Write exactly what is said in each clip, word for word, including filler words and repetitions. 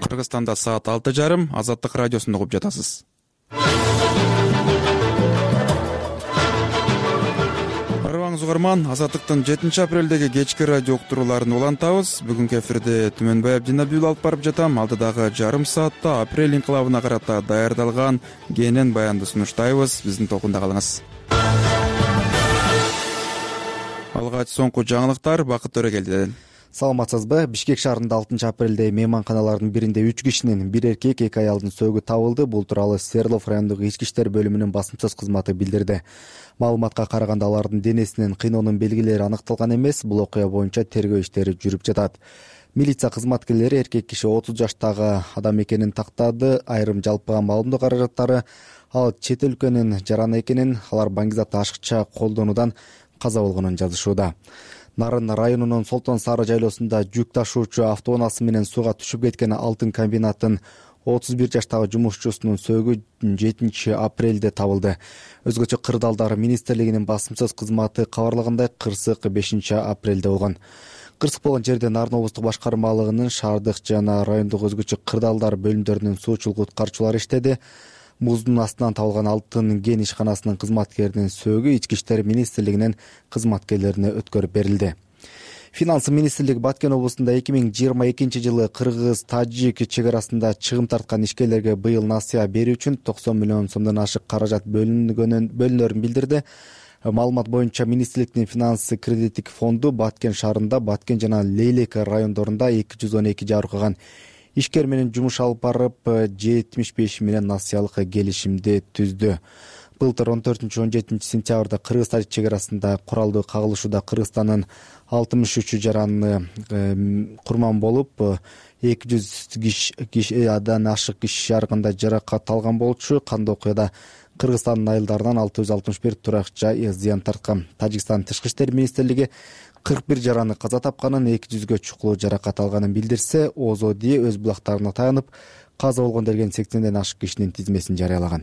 Кыргызстанда саат алты жарым. Азаттык радиосунда угуп жатасыз. Арыбаңыз угарман, Азаттыктын жетинчи апрелдеги кечки радио уктурууларын улантабыз. Бүгүнкү эфирде Түмөнбай Абдинабиул алып барып жатам. Алдыдагы жарым саатта апрель инкылабына карата даярдалган кенен баянды сунуштайбыз. Биздин толкунда калыңыз. Алгач соңку жаңылыктар Бакыт Төрөгелдиден. Саламатсызбы? Бишкек шаарында алтынчы апрелде мейманканалардын биринде үч кишинин, бир эркек, эки аялдын сөөгү табылды. Бул тууралуу Свердлов райондук ички иштер бөлүмүнүн басымсыз кызматы билдирди. Маалыматка караганда алардын денесинен кыйноонун белгилери аныкталган эмес. Бул окуя боюнча тергөө иштери жүрүп жатат. Милиция кызматкерлери эркек киши отуз жаштагы адам экенин тактады. Айрым жалпыга маалымдоо каражаттары ал чет өлкөнүн жараны экенин, алар баңгизатты ашыкча колдонуудан каза болгонун жазышууда. Нарын районунун Солтон Сары жайлоосунда жүк ташуучу автоунаасы менен сууга түшүп кеткен алтын комбинаттын отуз бир жаштагы жумушчусунун сөөгү жетинчи апрелде табылды. Өзгөчө кырдаалдар министрлигинин басымсыз кызматы кабарлагандай, кырсык бешинчи апрелде болгон. Кырсык болгон жерде Нарын облустук башкармалыгынын шаардык жана райондук өзгөчө кырдаалдар бөлүмдөрүнүн суучулук куткарчылары иштеди. Муздун астынан табылган алтын кен ишканасынын кызматкеринин сөөгү ички иштер министрлигинин кызматкерлерине өткөрүп берилди. Финансы министрлиги Баткен облусунда эки миң жыйырма экинчи жылы кыргыз-тажик чек арасында чыгым тарткан ишкерлерге быйыл насыя берүү үчүн токсон миллион сомдон ашык каражат бөлүнгөнүн бөлүнөрүн билдирди. Маалымат боюнча министрликтин финансы кредиттик фонду Баткен шаарында, Баткен жана Лейлек райондорунда эки жүз он эки жабыркаган ишкер менен жумуш алып барып, жетимиш беш менен насыялык келишимди түздү. Былтыр он төртүнчү он жетинчи сентябрда Кыргыз-Тажик чек арасында куралдуу кагылышууда Кыргызстандын алтымыш үч жараны курман болуп, эки жүз кишиден ашык киши жарыгында жаракат алган болчу. Кандуу окуяда Кыргызстандын айылдарынан алты жүз алтымыш бир турак жай зыян тарткан. Тажикстан тышкы иштер министрлиги кырк бир жараны каза тапканын, эки жүзгө чукулуу жаракат алганын билдирсе, ОЗОДИ өз булактарына таянып, каза болгон деген сексенден ашык кишинин тизмесин жарыялаган.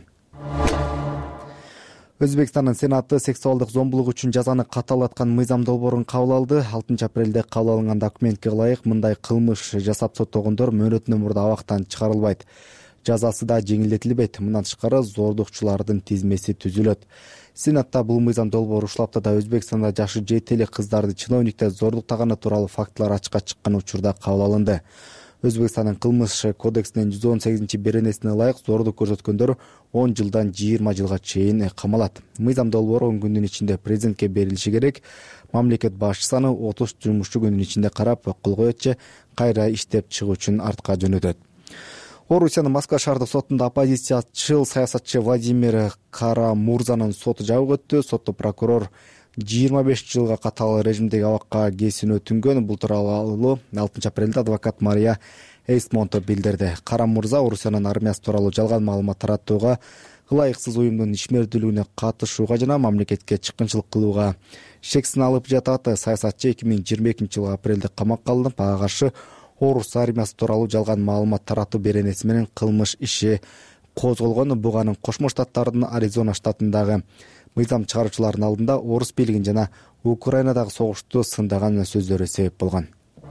Өзбекстандын Сенаты сексуалдык зомбулук үчүн жазаны катаалаткан мыйзам долбоорун кабыл алды. алтынчы апрелде кабыл алынган документке ылайык, мындай кылмыш жасап соттогондор мөөнөтүнөн мурда абактан чыгарылбайт. Жазасы да жеңилдетилбейт. Мындан тышкары зордукчулардын тизмеси түзүлөт. Сенатта бул мыйзам долбоору ушул аптада Өзбекстанда жашы жети эле кыздарды чиновниктер зордуктаганы тууралуу фактылар ачыкка чыккан учурда кабыл алынды. Өзбекстандын кылмыш кодексинин жүз он сегизинчи беренесине ылайык зордук көрсөткөндөр он жылдан жыйырма жылга чейин камалат. Мыйзам долбоору он күндүн ичинде президентке берилиши керек. Мамлекет башчысы аны отуз жумушчу күнүн ичинде карап, кол коет же кайра иштеп чыгуу үчүн артка жөнөтөт. Орусиянын Москва шаардык сотунда оппозициячыл саясатчы Владимир Карамурзанын соту жабык өттү. Сотто прокурор жыйырма беш жылга катаал режимдеги абакка кесүүнү өтүнгөн. Бул тууралуу алтынчы апрелде адвокат Мария Эйстмонто билдирди. Карамурза Орусиянын армиясы тууралуу жалган маалымат таратууга, ылайыксыз уюмдун ишмердүүлүгүнө катышууга жана мамлекетке чыккынчылык кылууга шексин алып жатат. Саясатчы эки миң жыйырма экинчи жылы апрелде камакка алынып, ага каршы Орус армиясы тууралуу жалган маалымат таратуу беренеси менен кылмыш иши козголгон. Буга анын Кошмо Штаттардын Аризона штатындагы мыйзам чыгаруучулардын алдында орус бийлигин жана Украинадагы согушту сындаган сөздөрү себеп болгон.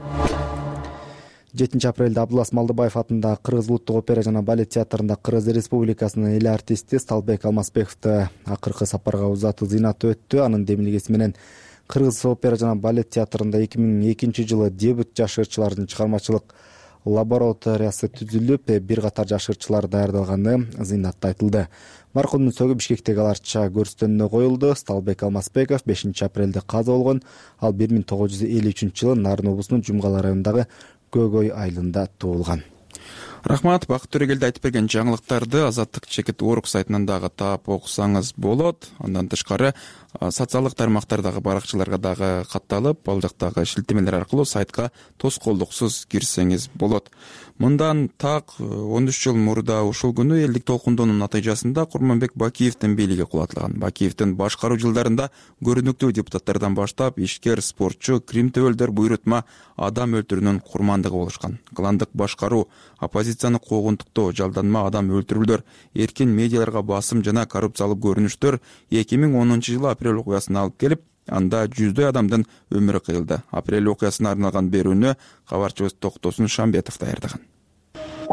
жетинчи апрелде Абдулас Малдыбаев атындагы Кыргыз улуттук опера жана балет театрында Кыргыз Республикасынын эл артисти Сталбек Алмазбековду акыркы сапарга узатуу зыйнаты өттү. Анын демилгеси менен Кыргыз опера жана балет театрында эки миң экинчи жылы дебют жаш ырчылардын чыгармачылык лабораториясы түзүлүп, бир катар жаш ырчылар даярдалганы зыйнатта айтылды. Маркумдун сөөгү Бишкектеги аларча көрүстөнүнө коюлду. Сталбек Алмазбеков бешинчи апрелде каза болгон. Ал бир миң тогуз жүз элүү үчүнчү жылы Нарын облусунун Жумгала районундагы Көгөй айылында туулган. Рахмат, Бакыт Төрөгелди айтып берген жаңылыктарды Азаттык чекит орг сайтынан дагы таап окусаңыз болот. Андан тышкары социалдык тармактардагы баракчаларга дагы катталып, ал жактагы шилтемелер аркылуу сайтка тоскоолдуксуз кирсеңиз болот. Мындан так он үч жыл мурда ушул күнү элдик толкундоонун натыйжасында Курманбек Бакиевдин бийлиги кулатылган. Бакиевдин башкаруу жылдарында көрүнүктүү депутаттардан баштап ишкер, спортчу, крим төбөлдөр буйрутма адам өлтүрүүнүн курмандыгы болушкан. Кландык башкаруу, оппозицияны куугунтуктоо, жалданма адам өлтүрүүлөр, эркин медиаларга басым жана коррупциялык көрүнүштөр эки миң онунчу жылы апрель окуясына алып келип, анда жүздөй адамдын өмүрү кыйылды. Апрель окуясына арналган берүүнү кабарчыбыз Токтосун Шамбетов даярдаган.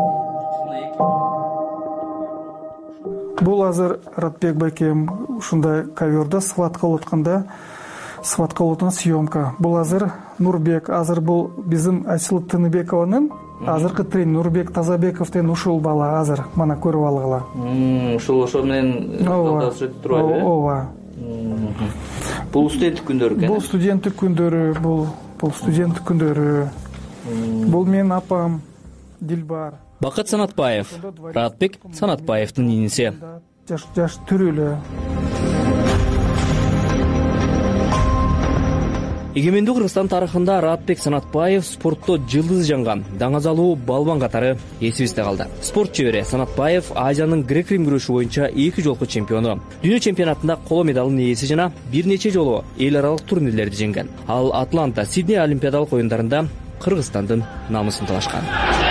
Бул азыр Радбек байкем ушундай коверда сватка болуп атканда, сватка болуп аткан съемка. Бул азыр Нурбек, азыр бул биздин Айсылып Тыныбекованын азыркы тренер Нурбек Тазабеков деген ушул бала азыр мана көрүп алгыла. Ушул ошо менен калдашып турбайбы? Ооба. Бул студенттик күндөрү экен. Бул студенттик күндөрү, бул бул студенттик күндөрү. Бул менин апам Дилбар. Бакыт Санатбаев, Радбек Санатбаевдин иниси. Жаш жаш түрүлө. Эгемендүү Кыргызстан тарыхында Радбек Санатбаев спортто жылдыз жанган, даңазалуу балбан катары эсибизде калды. Спорт чебери Санатбаев Азиянын грек-рим күрөшү боюнча эки жолку чемпиону. Дүйнө чемпионатында коло медалдын ээси жана бир нече жолу эл аралык турнирлерди жеңген. Ал Атланта, Сидней олимпиадалык оюндарында Кыргызстандын намысын талашкан.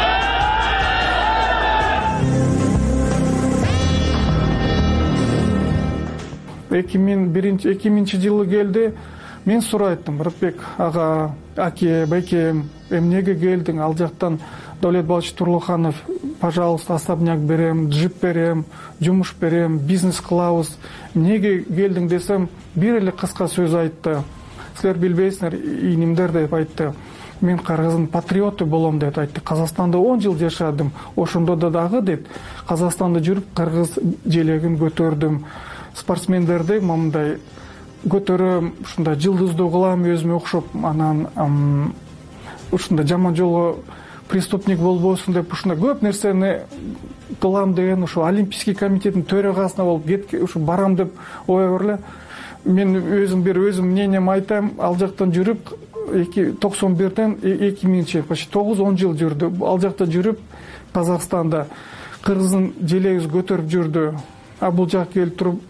эки миң биринчи эки миңинчи жылы келди. Мен сурайттым, Радбек ага, аке, байкем, эмнеге келдиң? Ал жактан Давлет Балыч Турлуханов, пожалуйста, особняк берем, джип берем, жумуш берем, бизнес кылабыз. Эмнеге келдиң десем, бир эле кыска сөз айтты. Силер билбейсиңер, ийнимдер деп айтты. Мен Кыргыздын патриоту болом деп айтты. Казакстанда он жыл жашадым. Ошондо да дагы деп Казакстанда жүрүп кыргыз желегин көтөрдүм. Спортсмендерди момундай көтөрөм, ушундай жылдыздуу кылам өзүмө окшоп, анан ушундай жаман жолго преступник болбосун деп ушундай көп нерсени кылам деген, ушу Олимпийский комитеттин төрагасына болуп кетке, ушу барам деп ой эле. Мен өзүм бир өзүм мнением айтам, ал жактан жүрүп токсон бирден эки миңинчи почти тогуз он жыл жүрдү. Ал жакта жүрүп Казакстанда кыргыздын желегин көтөрүп жүрдү. А бул жакка келип туруп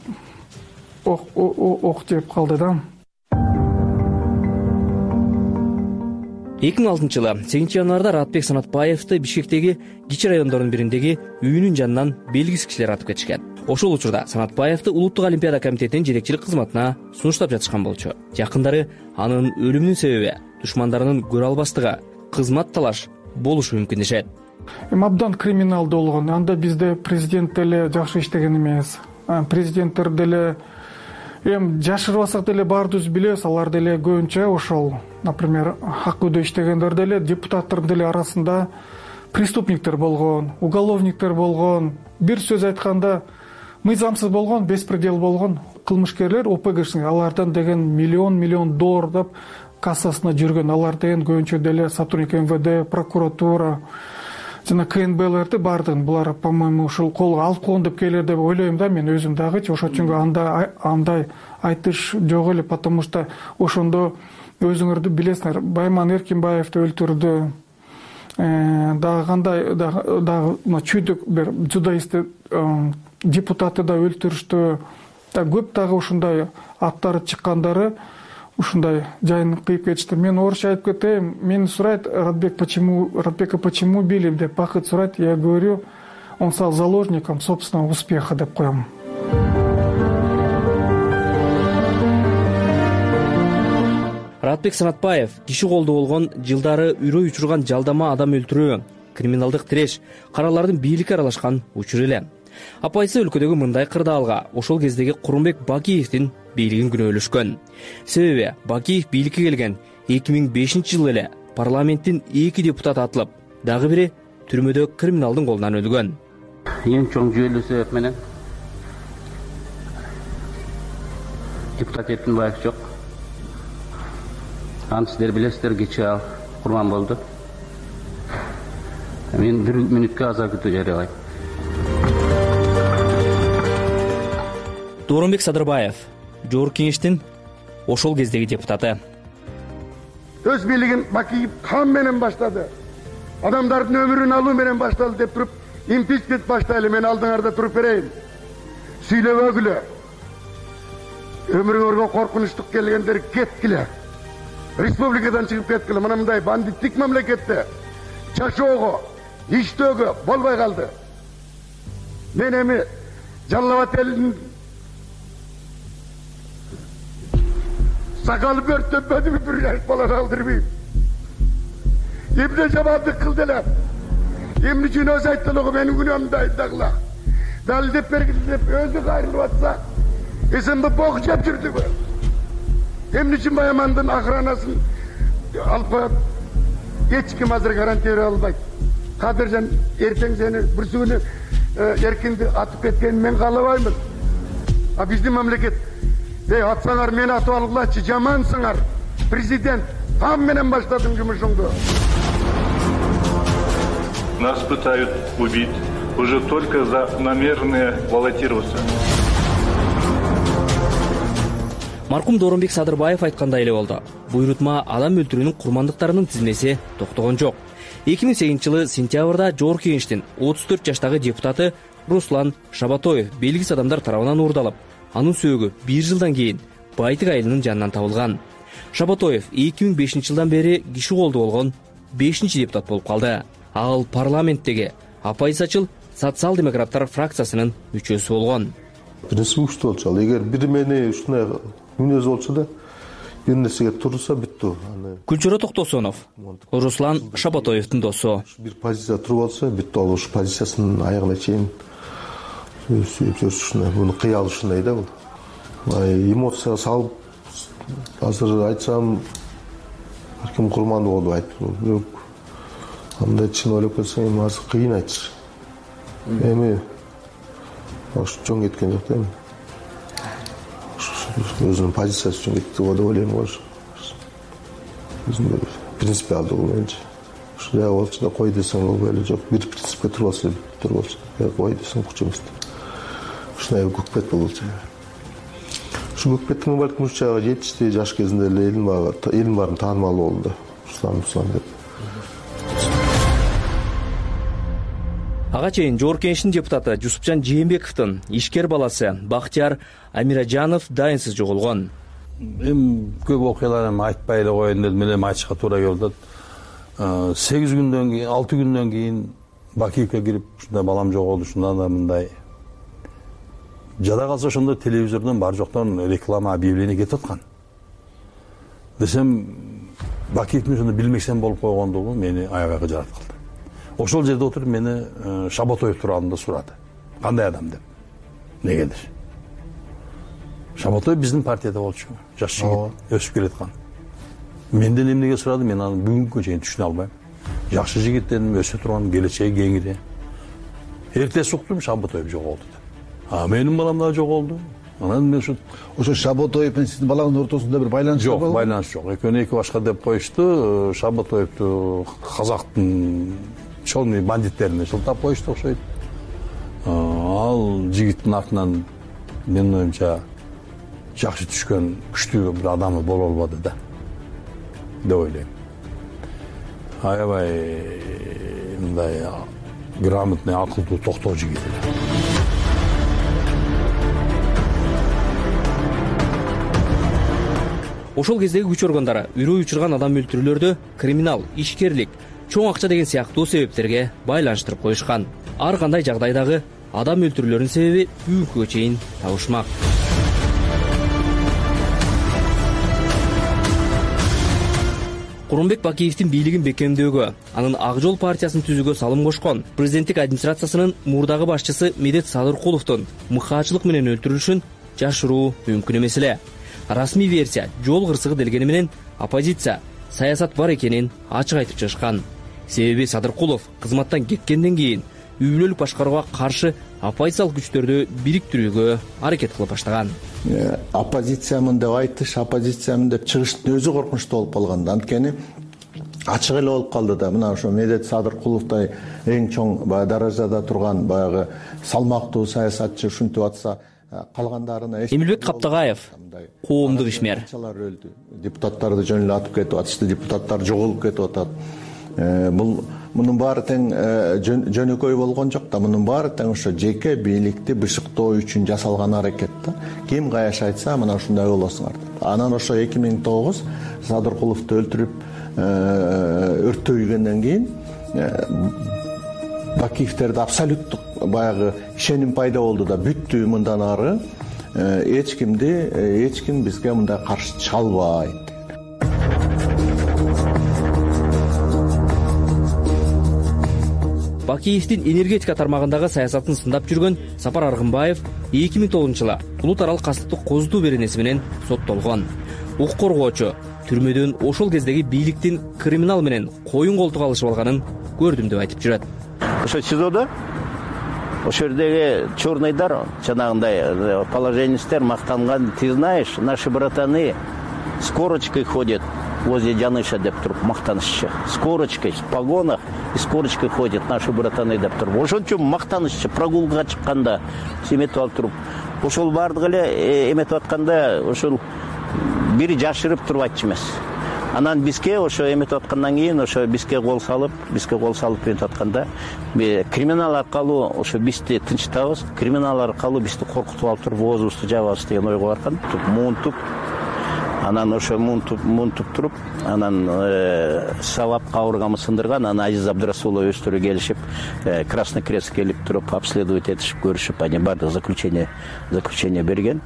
ок жеп калды да. эки миң алтынчы жылы сегизинчи январда Радбек Санатбаевди Бишкектеги кичи райондордун бириндеги үйүнүн жанынан белгисиз кишилер атып кетишкен. Ошол учурда Санатбаевди Улуттук олимпиада комитетинин жетекчилик кызматына сунуштап жатышкан болчу. Жакындары анын өлүмүнүн себеби душмандарынын көрө албастыгы, кызмат талаш болушу мүмкүн дешет. Эми абдан криминалдуу болгон. Анда бизде президент деле жакшы иштеген эмес. Президенттер деле эми жашырбасак деле баарыбыз билебиз, алар деле көбүнчө ошол, например, Аккүдө иштегендер деле депутаттар деле арасында преступниктер болгон, уголовниктер болгон. Бир сөз айтканда мыйзамсыз болгон, беспредел болгон кылмышкерлер ОПГшин алардан деген миллион миллион доллардап кассасына жүргөн. Алар деген көбүнчө деле сотрудник МВД, прокуратура жана КНБлерди бардыгын булар, по-моему, ушул колго алып койгон деп келер деп ойлойм да мен өзүм дагычы. Ошон үчүн анда андай айтыш жок эле, потому что ошондо өзүңөрдү билесиңер, Байман Эркинбаевди өлтүрдү. Дагы кандай дагы мына чүйдүк бир жудоисти депутаты да өлтүрүштү. Көп дагы ушундай аттары чыккандары ушундай жайын кыйып кетишти. Мен орусча айтып кетейин. Мени сурайт, Радбек, почему, Радбека почему били деп Бакыт сурайт. Я говорю, он стал заложником собственного успеха деп коем. Радбек Санатбаев киши колдо болгон, жылдары үрөй учурган жалдама адам өлтүрүү, криминалдык тиреш, каралардын бийликке аралашкан учуру эле. Апайсы өлкөдөгү мындай кырдаалга ошол кездеги Курумбек Бакиевдин бийлигин күнөөлөшкөн. Себеби Бакиев бийликке келген эки миң бешинчи жылы эле парламенттин эки депутаты атылып, дагы бири түрмөдө криминалдын колунан өлгөн. Эң чоң жүйөлүү себеп менен депутат Эркинбаев жок. Аны сиздер билесиздер, кечээ ал курман болду. Мен бир мүнөткө аза күтүү жарыялайм. Дооронбек Садырбаев, Жогорку Кеңештин ошол кездеги депутаты. Өз бийлигин Бакиев кан менен баштады. Адамдардын өмүрүн алуу менен башталды деп туруп, импичмент баштайлы, мен алдыңарда туруп берейин. Сүйлөбөгүлө. Өмүрүңөргө коркунучтук келгендер кеткиле. Республикадан чыгып кеткиле. Мына мындай бандиттик мамлекетте жашоого, иштөөгө болбой калды. Мен эми Жалал Абад элинин сакалы бөрттөнбөдүмү бир жаш баланы алдырбайм. Эмне жамандык кылдылар? Эмне үчүн өз айттылыгы менин күнөөмдү айтагыла. далилдеп бергиле деп өзү кайрылып атса, эсен бу бок жеп жүрдүбү? Эмне үчүн Баямандын охранасын алып коет? Эч ким азыр гарантия бере албайт. Кадыржан эртең сени бир сүүнү эркинди атып кеткенин мен каалабаймын. А биздин мамлекет, ey атсаңар мени атып алгылачы, жамансыңар. Президент, там менен баштадың жумушуңду. Нас пытают убить уже только за намеренное баллотироваться. Маркум Дооронбек Садырбаев айткандай эле болду. Буйрутма адам өлтүрүүнүн курмандыктарынын тизмеси токтогон жок. эки миң сегизинчи жылы сентябрда Жогорку Кеңештин отуз төрт жаштагы депутаты Руслан Шабатоев белгисиз адамдар тарабынан уурдалып, анын сөөгү бир жылдан кийин Байтык айылынын жанынан табылган. Шабатоев эки миң бешинчи жылдан бери киши колду болгон бешинчи депутат болуп калды. Ал парламенттеги Апайсачыл социал-демократтар фракциясынын мүчөсү болгон. Принцип күчтүү болчу. Эгер бир мени ушундай мүнөз болчу да, бир нерсеге турса бүттү. Күлчөрө Токтосонов, Руслан Шабатоевдин досу. Бир позиция туруп болсо, бүттү. Ал ушу позициясынын аягына чейин ушундай, муну кыя алышындай да бул. Эмоцияга салып, азыр айтсам, ким курманды болду айтып. Бирок андай чын ойлоп келсең, эми азыр кыйын айтчы. Эми ошо чоң кеткен жок да эми. Өзүнүн позициясы үчүн кетти деп ойлойм го. Өзүнүн принципиалдуу менчи. Ушундай болчу да кой десең болбой эле жок. Бир принципке туруп алса туруп болчу. Кой десең куч эмес. Ушундай көкпет болчу. Ушу көкпеттин балким уч жагы жетишти, жаш кезинде эле элин баары, элин баарын таанымал болду. Руслан Руслан деп. Ага чейин Жогорку Кеңештин депутаты Жусупжан Жээнбековдун ишкер баласы Бактияр Амиражанов дайынсыз жоголгон. Эми көп окуялар айтпай эле коеюн дедим, эле айтышка туура келди. сегиз күндөн кийин, алты күндөн кийин Бакиевке кирип, ушундай балам жоголду, ушундай да мындай. Жада калса ошондо телевизордон бар жоктон реклама объявление кетип аткан. Десем, Бакиевдин ошондо билмесем болуп койгондугу мени аябай кыжырат кылды. Ошол жерде отуруп мени Шабатоев тууралуу сурады. Кандай адам деп. Негедир? Шабатоев биздин партияда болчу. Жаш жигит, өсүп келаткан. Менден эмнеге сурады, мен аны бүгүнкү чейин түшүнө албайм. Жакшы жигит дедим, өсө турган, келечеги кеңири. Эртеси уктум, Шабатоев жоголду деп. А менин балам да жоголду. Анан мен ушу ошо Шабатоев менен сиздин балаңыздын ортосунда бир байланыш жок, байланыш жок. Экөөнү эки башка деп коюшту. Шабатоевду казактын чоң бандиттерине шылтап коюшту окшойт. Ал жигиттин артынан менин оюмча жакшы түшкөн күчтүү бир адамы боло албады да деп ойлойм. Аябай мындай грамотный, акылдуу, токтоо жигит эле. Ошол кездеги күч органдары үрөй учурган адам өлтүрүүлөрдү криминал, ишкерлик, чоң акча деген сыяктуу себептерге байланыштырып коюшкан. Ар кандай жагдайдагы адам өлтүрүүлөрүнүн себеби бүгүнкүгө чейин табышмак. Курманбек Бакиевдин бийлигин бекемдөөгө, анын Ак Жол партиясын түзүүгө салым кошкон президенттик администрациясынын мурдагы башчысы Медет Садыркуловдун мыкаачылык менен өлтүрүлүшүн жашыруу мүмкүн эмес эле. Расмий версия жол кырсыгы делгени менен оппозиция саясат бар экенин ачык айтып чыгышкан. Себеби Садыркулов кызматтан кеткенден кийин үй бүлөлүк башкарууга каршы оппозициялык күчтөрдү бириктирүүгө аракет кылып баштаган. Оппозициямын деп айтыш, оппозициямын деп чыгыштын өзү коркунучтуу болуп калган. Анткени ачык эле болуп калды да. Мына ошо Медет Садыркуловдой эң чоң баягы даражада турган баягы салмактуу саясатчы ушинтип атса, калгандарына Эмилбек Каптагаев, коомдук ишмер. Депутаттарды жөн эле атып кетип атышты, депутаттар жоголуп кетип атат. Бул мунун баары тең жөнөкөй болгон жок да, мунун баары тең ошо жеке бийликти бышыктоо үчүн жасалган аракет да. Ким каяш айтса, мына ушундай болосуңар. Анан ошо эки миң тогуз Садыркуловду өлтүрүп өрттөгөндөн кийин Бакиевтерде абсолюттук баягы ишеним пайда болду да, бүттү, мындан ары эч кимди эч ким бизге мындай каршы чыга албайт. Бакиевдин энергетика тармагындагы саясатын сындап жүргөн Сапар Аргынбаев эки миң тогузунчу жылы улут аралык кастыктык кооздуу беренеси менен соттолгон. Укук коргоочу түрмөдөн ошол кездеги бийликтин криминал менен коюн колтук алышып алганын көрдүм деп айтып жүрөт. Ошо СИЗОдо ошол жердеги черныйдар жанагындай положенецтер мактанган: ты знаешь, наши братаны с корочкой ходят возле Жаныша деп туруп мактанышчы. С корочкой, в погонах и с корочкой ходят наши братаны деп туруп. Ошон үчүн мактанышчы, прогулкага чыкканда эметип алып туруп. Ошол бардыгы эле эметип атканда ошол бири жашырып туруп айтчу эмес. Анан бизге ошо эметип аткандан кийин ошо бизге кол салып, бизге кол салып эметип атканда криминал аркылуу ошо бизди тынчтабыз, криминал аркылуу бизди коркутуп алып туруп оозубузду жабабыз деген ойго барган. Муунтуп, анан ошо муунтуп муунтуп туруп, анан сабапка ауырганымды сындырган. Анан Азиз Абдрасулов өздөрү келишип, Красный Крест келип туруп обследовать этишип көрүшүп, ани бардык заключение заключение берген.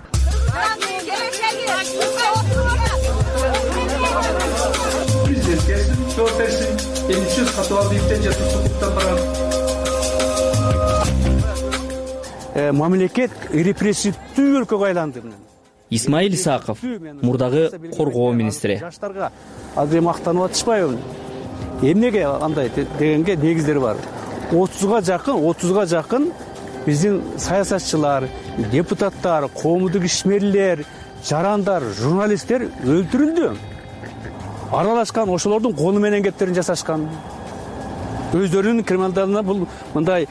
Мамлекет репрессивдүү өлкөгө айланды. Исмаил Исаков, мурдагы коргоо министри. Жаштарга азыр мактанып атышпайбы? Эмнеге андай дегенге негиздери бар. отузга жакын, отузга жакын биздин саясатчылар, депутаттар, коомдук ишмерлер, жарандар, журналисттер өлтүрүлдү. Аралашкан, ошолордун колу менен кептерин жасашкан. Өздөрүнүн криминалдарына бул мындай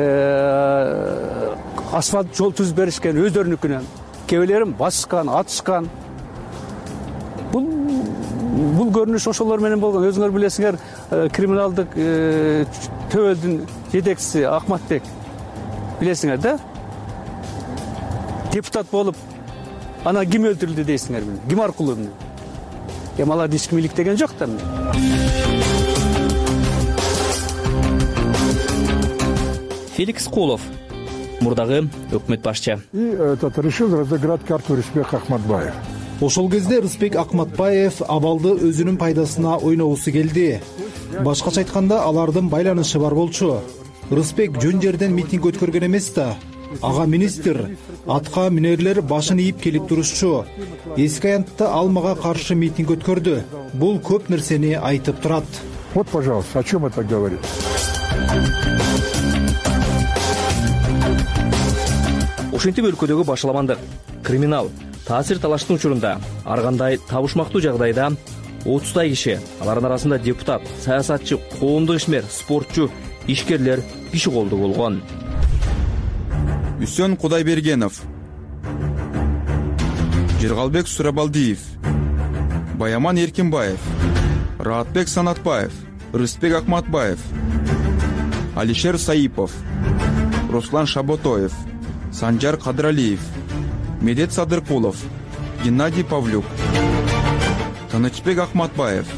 асфальт жол түзүп беришкен өздөрүнүкүнөн. Кебелерин басышкан, атышкан. Бул бул көрүнүш ошолор менен болгон. Өзүңөр билесиңер, криминалдык төбөлдүн жетекчиси Акматбек, билесиңер да? Депутат болуп, ана ким өлтүрүлдү дейсиңер мени? Ким аркылуу мени? Эми аларды эч ким иликтеген жок да. Феликс Кулов, мурдагы өкмөт башчы. И этот решил разыграть карту Рысбек Акматбаев. Ошол кезде Рысбек Акматбаев абалды өзүнүн пайдасына ойногусу келди. Башкача айтканда, алардын байланышы бар болчу. Рысбек жөн жерден митинг өткөргөн эмес да. Ага министр, атка минерлер башын ийип келип турушчу. Эски аянтта ал мага каршы митинг өткөрдү. Бул көп нерсени айтып турат. Вот, пожалуйста, о чем это говорит? Ошентип өлкөдөгү башаламандык, криминал, таасир талаштын учурунда ар кандай табышмактуу жагдайда отуздай киши, алардын арасында депутат, саясатчы, коомдук ишмер, спортчу, ишкерлер киши колду болгон. Үсөн Кудайбергенов, Жиргалбек Сурабалдиев, Баяман Эркинбаев, Раатбек Санатбаев, Рысбек Акматбаев, Алишер Саипов, Руслан Шаботоев, Санжар Кадралиев, Медет Садыркулов, Геннадий Павлюк, Тынычбек Акматбаев.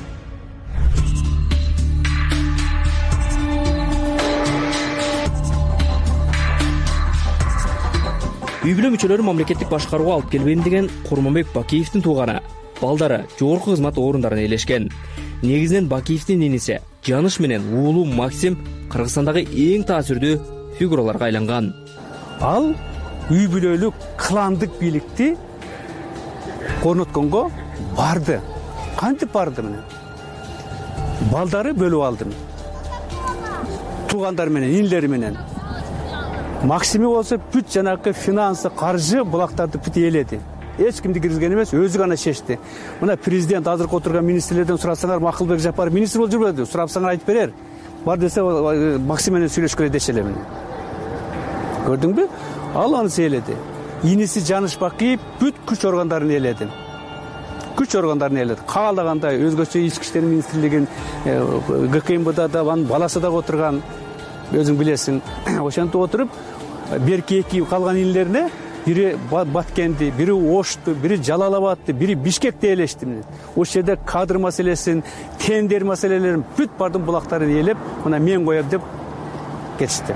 Үй бүлө мүчөлөрү мамлекеттик башкарууга алып келбейм деген Курманбек Бакиевдин тууганы, балдары жогорку кызмат орундарын ээлешкен. Негизинен Бакиевдин иниси Жаныш менен уулу Максим Кыргызстандагы эң таасирдүү фигураларга айланган. Ал үй бүлөлүк кландык бийликти орнотконго барды. Кантип барды менен? Балдары бөлүп алды. Туугандар менен, инилери менен. Максими болсо бүт жанагы финансы, каржы булактарды бүт ээледи. Эч кимди киргизген эмес, өзү гана чечти. Мына президент азыркы отурган министрлерден сурасаңар, Макылбек Жапаров министр болуп жүрбөдү, сурапсаңар айтып берер. Бар десе Максим менен сүйлөшкөлө дешеле мени. Көрдүңбү? Ал аны ээледи. Иниси Жаныш Бакиев бүт күч органдарын ээледи. Күч органдарын ээледи. Каалагандай өзгөчө ички иштер министрлигин, ГКМБда да баласы да отурган, өзүң билесиң. Ошентип отуруп, берки эки калган инилерине бири Баткенди, бири Ошту, бири Жалалабадты, бири Бишкекти ээлешти. Ошол жерде кадр маселесин, тендер маселелерин бүт бардын булактарын ээлеп, мына мен коем деп кетишти.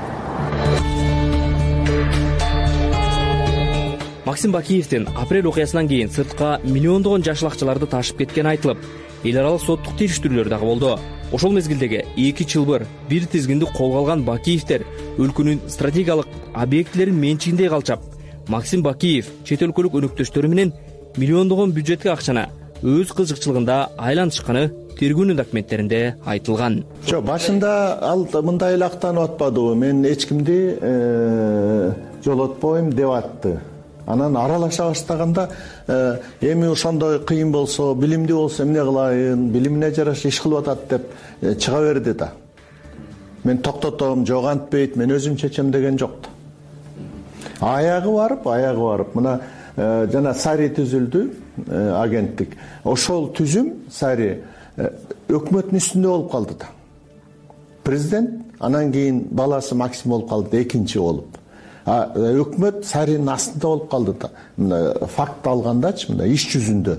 Максим Бакиевдин апрель окуясынан кийин сыртка миллиондогон жашыл акчаларды ташып кеткени айтылып, эл аралык соттук териштирүүлөр дагы болду. ошол мезгилдеги эки чылбыр бир тизгинди колго алган Бакиевдер өлкөнүн стратегиялык объектилерин менчигинде калчап, Максим Бакиев чет өлкөлүк өнөктөштөрү менен миллиондогон бюджетке акчаны өз кызыкчылыгында айланышканы тергөөнүн документтеринде айтылган. Жок, башында ал мындай эле актанып атпадыбы, мен эч кимди жолотпойм деп атты. Анан аралаша баштаганда эми ошондой кыйын болсо, билимдүү болсо эмне кылайын, билимине жараша иш кылып атат деп чыга берди да. Мен токтотом, жок антпейт, мен өзүм чечем деген жок да. Аягы барып, аягы барып, мына жана Сари түзүлдү, агенттик. Ошол түзүм Сари өкмөттүн үстүндө болуп калды да. Президент, анан кийин баласы Максим болуп калды, экинчи болуп. Өкмөт Саринин астында болуп калды да. Мына факт алгандачы, мына иш жүзүндө.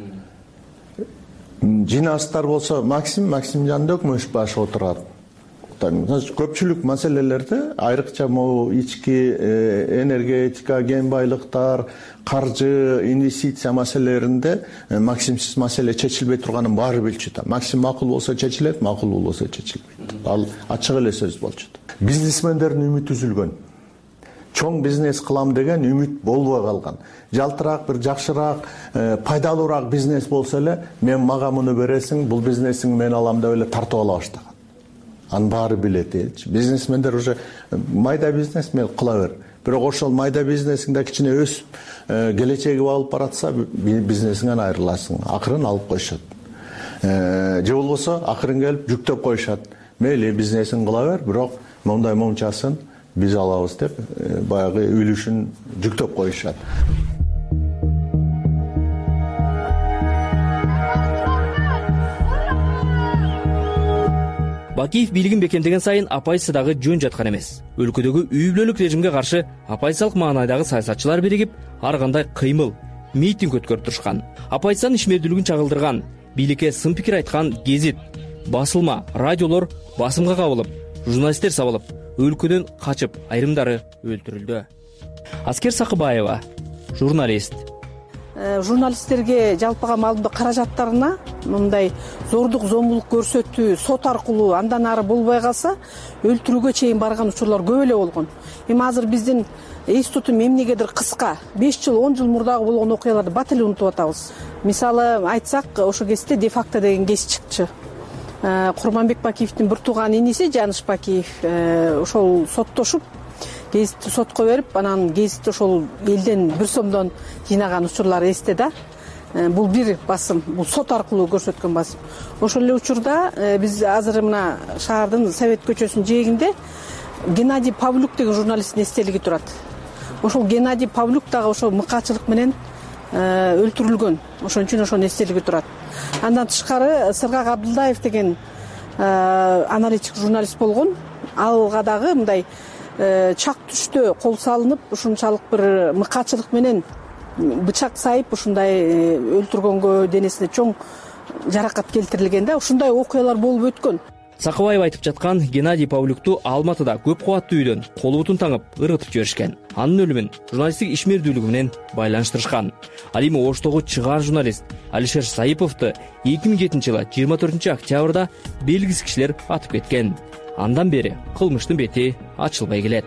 Жиналыштар болсо Максим, Максим жанында өкмөт башы отурат. Көпчүлүк маселелерде, айрыкча могу ички энергетика, кен байлыктар, каржы, инвестиция маселелеринде Максимсиз маселе чечилбей турганын баары билчү да. Максим макул болсо чечилет, макул болбосо чечилбейт. Ал ачык эле сөз болчу. Бизнесмендердин үмүтү үзүлгөн. Чоң бизнес кылам деген үмүт болбой калган. Жалтыраак, бир жакшыраак, пайдалуураак бизнес болсо эле, мен мага муну бересиң, бул бизнесиңди мен алам деп эле тартып ала баштаган. Анын баары билет элчи. Бизнесмендер уже майда бизнес мен кыла бер. Бирок ошол майда бизнесиңде кичине өсүп, келечеги алып баратса, бизнесиңен айрыласың. Акырын алып коюшат. Же болбосо акырын келип жүктөп коюшат. Мейли бизнесиң кыла бер, бирок мондай момчасын биз алабыз деп, баягы үлүшүн жүктөп коюшат. Бакиев бийлигин бекемдеген сайын апайсы дагы жөн жаткан эмес. Өлкөдөгү үй бүлөлүк режимге каршы апайсалык маанайдагы саясатчылар биригип, ар кандай кыймыл, митинг өткөрүп турушкан. Апайсанын ишмердүүлүгүн чагылдырган, бийликке сын пикир айткан гезит, басылма, радиолор басымга кабылып, журналисттер сабылып, өлкөдөн качып, айрымдары өлтүрүлдү. Аскер Сакыбаева, журналист. Журналисттерге жалпыга маалымдоо каражаттарына мындай зордук, зомбулук көрсөтүү сот аркылуу андан ары болбой калса, өлтүрүүгө чейин барган учурлар көп эле болгон. Эми азыр биздин институтум эмнегедир кыска, беш жыл, он жыл мурдагы болгон окуяларды бат эле унутуп атабыз. Мисалы айтсак, ошо кезде де-факто деген кез чыкчы. Курманбек Бакиевдин бир тууган иниси Жаныш Бакиев ошол соттошуп, гезитти сотко берип, анан гезитти ошол элден бир сомдон жыйнаган учурлар эсте да. Бул бир басым, бул сот аркылуу көрсөткөн басым. Ошол эле учурда биз азыр мына шаардын Совет көчөсүнүн жээгинде Геннадий Павлюк деген журналисттин эстелиги турат. Ошол Геннадий Павлюк дагы ошол мыкаачылык менен өлтүрүлгөн. Ошон үчүн ошонун эстелиги турат. Андан тышкары Сыргак Абдылдаев деген аналитик журналист болгон. Алга дагы мындай чак түштө кол салынып, ушунчалык бир мыкаачылык менен бычак сайып, ушундай өлтүргөнгө денесине чоң жаракат келтирилген да. Ушундай окуялар болуп өткөн. Сакыбаев айтып жаткан Геннадий Павлюкту Алматыда көп кубаттуу үйдөн колу бутун таңып ыргытып жиберишкен. Анын өлүмүн журналисттик ишмердүүлүгү менен байланыштырышкан. Ал эми Оштогу чыгар журналист Алишер Саиповду эки миң жетинчи жылы жыйырма төртүнчү октябрда белгисиз кишилер атып кеткен. Андан бери кылмыштын бети ачылбай келет.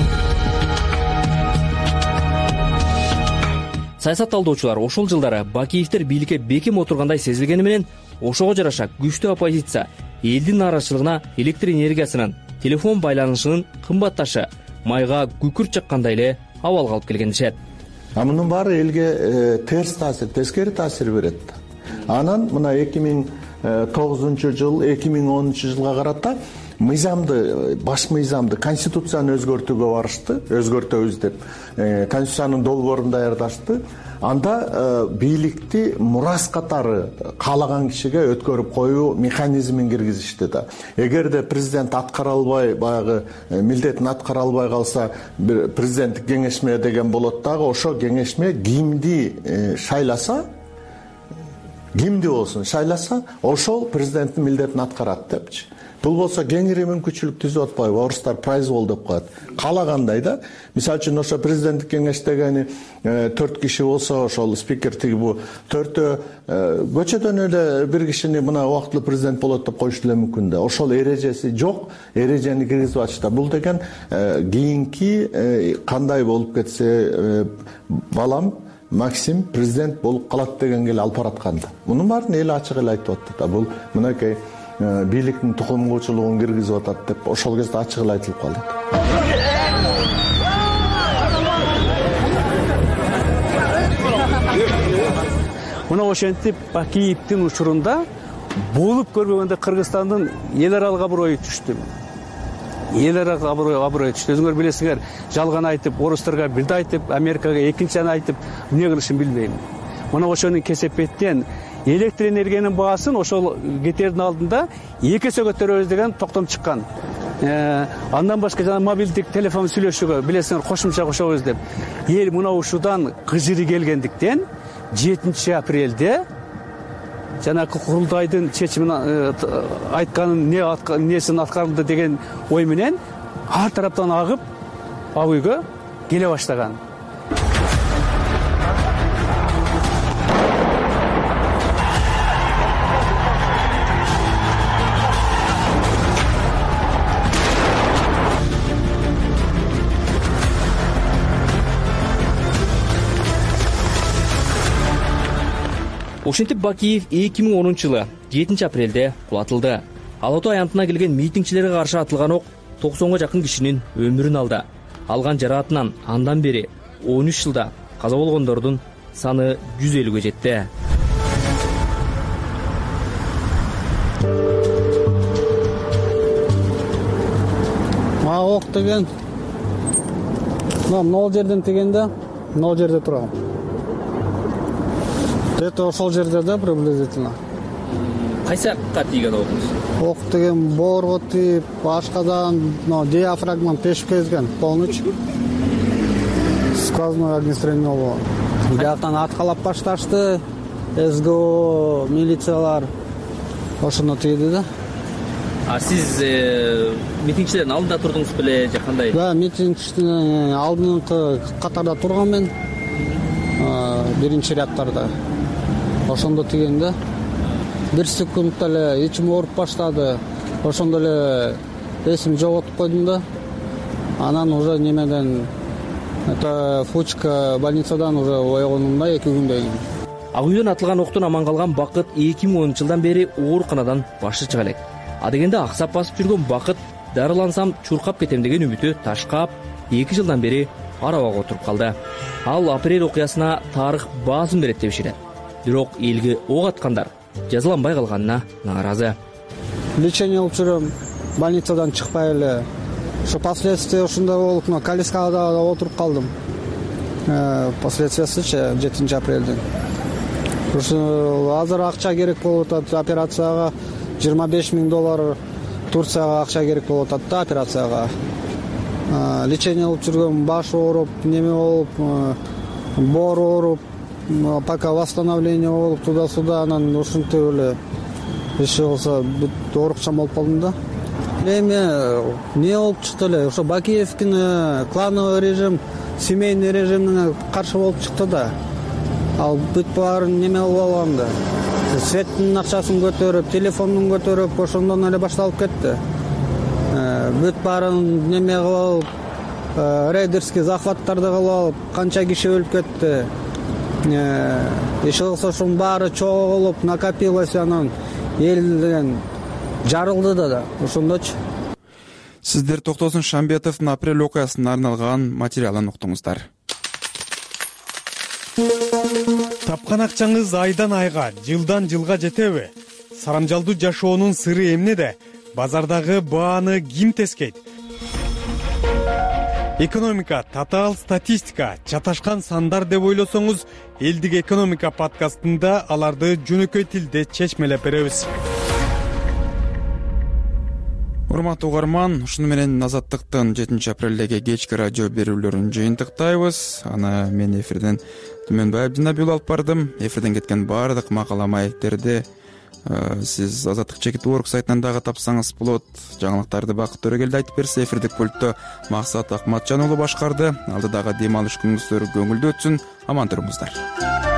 Саясат талдоочулар ошол жылдары Бакиевдер бийликке бекем отургандай сезилгени менен, ошого жараша күчтүү оппозиция элдин нааразычылыгына электр энергиясынын, телефон байланышынын кымбатташы, майга күкүрт жаккандай эле абалга алып келген дешет. А мунун баары элге терс таасир, тескери таасир берет. Анан мына эки миң тогузунчу жыл, эки миң онунчу жылга карата мыйзамды, баш мыйзамды, конституцияны өзгөртүүгө барышты, өзгөртөбүз деп, конституциянын долбоорун даярдашты. Анда бийликти мурас катары каалаган кишиге өткөрүп коюу механизмин киргизишти да. Эгерде президент аткара албай, баягы милдетин аткара албай калса, президенттик кеңешме деген болот дагы, ошо кеңешме кимди шайласа, кимди болсун шайласа ошол президенттин милдетин аткарат депчи. Бул болсо кеңири мүмкүнчүлүк түзүп атпайбы? Орустар произвол деп коет. Каалагандай да. Мисалы үчүн ошо президенттик кеңештеги төрт киши болсо, ошол спикер тиги бу төртөө көчөдөн эле бир кишини мына убактылуу президент болот деп коюш деле мүмкүн да. Ошол эрежеси жок, эрежени киргизип атышты. Бул деген кийинки кандай болуп кетсе балам Максим президент болуп калат дегенге эле алып бараткан да. Мунун баарын эл ачык эле айтып атты да. Бул мынакей бийликтин тукумгучулугун киргизип атат деп ошол кезде ачык эле айтылып калды. Мына ошентип Бакиевдин учурунда болуп көрбөгөндө Кыргызстандын эл аралык аброю түштү. Эл аралык аброю түштү. Өзүңөр билесиңер, жалган айтып, орустарга бирде айтып, Америкага экинчини айтып, эмне кылышын билбейм. Мына ошонун кесепеттен электр энергиянын баасын ошол кетердин алдында эки эсе көтөрөбүз деген токтом чыккан. Андан башка жана мобилдик телефон сүйлөшүүгө билесиңер кошумча кошобуз деп. Эл мына ушудан кыжыры келгендиктен жетинчи апрелде жанакы курултайдын чечимин айтканын не несин аткарылды деген ой менен ар тараптан агып ал үйгө келе баштаган. Ошентип Бакиев эки миң онунчу жылы жетинчи апрелде кулатылды. Ала Тоо аянтына келген митингчилерге каршы атылган ок токсонго жакын кишинин өмүрүн алды. Алган жараатынан андан бери он үч жылда каза болгондордун саны жүз элүүгө жетти. Ма ок деген нол жерден тигенде нол жерде турган. Это ошол жерде да приблизительно. Кайсы акка тийген окуңуз? Ок деген боорго тийип, башкадан диафрагман тешип кезген полночь. Сквозное огнестрельное болгон. Бияктан аткалап башташты. СГО милициялар ошону тийди да. А сиз митингчилердин алдында турдуңуз беле же кандай? Да, митингчилердин алдыңкы катарда турган мен. Биринчи рядтарда. Ошондо тигенде бир секундта эле ичим ооруп баштады. Ошондо эле эсимди жоготуп койдум да. Анан уже немеден это Фучка больницадан уже ойгонумда эки күндөн кийин. Ак үйдөн атылган октон аман калган Бакыт эки миң онунчу жылдан бери ооруканадан башы чыга элек. А дегенде аксап басып жүргөн Бакыт дарылансам чуркап кетем деген үмүтү ташкап эки жылдан бери арабага отуруп калды. Ал апрель окуясына тарых баасын берет деширет. Бирок элге ок аткандар жазаланбай калганына нааразы. Лечение алып жүрөм, больницадан чыкпай эле. Ошо последствия ушундай болуп, но колескада отуруп калдым. Э, последствиясы жетинчи апрелден. Ошо азыр акча керек болуп атат операцияга, жыйырма беш миң доллар Турцияга акча керек болуп атат да операцияга. Лечение алып жүргөм, баш ооруп, неме болуп, боор ооруп, пока восстановление болуп туда-сюда, анан ушинтип эле иши болсо бүт оорукчан болуп калдым да. Эми не болуп чыкты эле, ошо Бакиевдин клановый режим, семейный режимине каршы болуп чыкты да. Ал бүт баарын неме болуп алган да. Светтин акчасын көтөрүп, телефондун көтөрүп, ошондон эле башталып кетти. Бүт баарын неме кылып, рейдерский захваттарды кылып алып, канча киши өлүп кетти. Иши кылса ошонун баары чогулуп, накопилось, анан эл деген жарылды да, ошондочу. Сиздер Токтосун Шамбетовдун апрель окуясына арналган материалын уктуңуздар. Тапкан акчаңыз айдан айга, жылдан жылга жетеби? Сарамжалдуу жашоонун сыры эмнеде? Базардагы бааны ким тескейт? Экономика, татаал статистика, чаташкан сандар деп ойлосоңуз, Элдик экономика подкастында аларды жөнөкөй тилде чечмелеп беребиз. урматтуу угарман, ушуну менен Азаттыктын жетинчи апрелдеги кечки радио берүүлөрүн жыйынтыктайбыз. Аны мен эфирден Түмөнбаев Динабил алып бардым. Эфирден кеткен баардык макала маектерди сиз Азаттык чекит орг сайтынан дагы тапсаңыз болот. Жаңылыктарды Бакыт Төрөгелди айтып берсе, эфирдик пультту Максат Акматжан уулу башкарды. Алдыдагы дем алыш күнүңүздөр көңүлдүү өтсүн. Аман туруңуздар.